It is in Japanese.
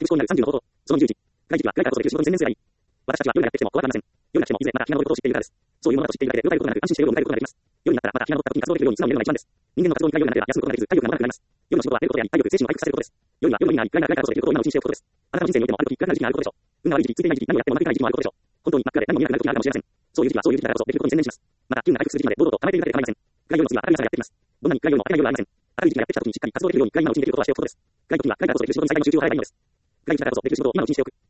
考になる30の方法。その20時。外時期は外からこそで休止事の専念すればいい。私たちは夜がやってきても怖くありません。夜が来てもいずれまた日が昇ることを知っているからです。そういうものだと知っているだけで、歌えることなく安心して夜を迎えることができます。夜になったらまた日が昇った時に活動できるように素直に寝るのが一番です。人間の活動に太陽がなければ休むことができず、体力が長くなります。夜の仕事は寝ることであり、体力、精神を回復させることです。夜は夜の意味があり、暗い中からこそできることを今のうちにしておくことです。あなたの人生においてもある時、暗くなる時期があることでしょう。運が悪い時期、ついてない時期、何をやってもうまくいかない時期もあることでしょう。本当に真っ暗で何も見えなくなる時があるかもしれません。そういう時期はそういう時期だからこそできることに専念します。また、気運が回復する時期まで堂々と溜めているだけで構いません。暗い夜の次は明るい朝がやってきます。どんなに暗い夜も明けない夜はありません。明るい時期がやってきた時にしっかり活動できるように暗い今のうちにできることはしておくことです。暗い時は暗いからこそできる仕事に最大の集中を払えばいいのです。暗い時だからこそできる仕事を今のうちにしておく。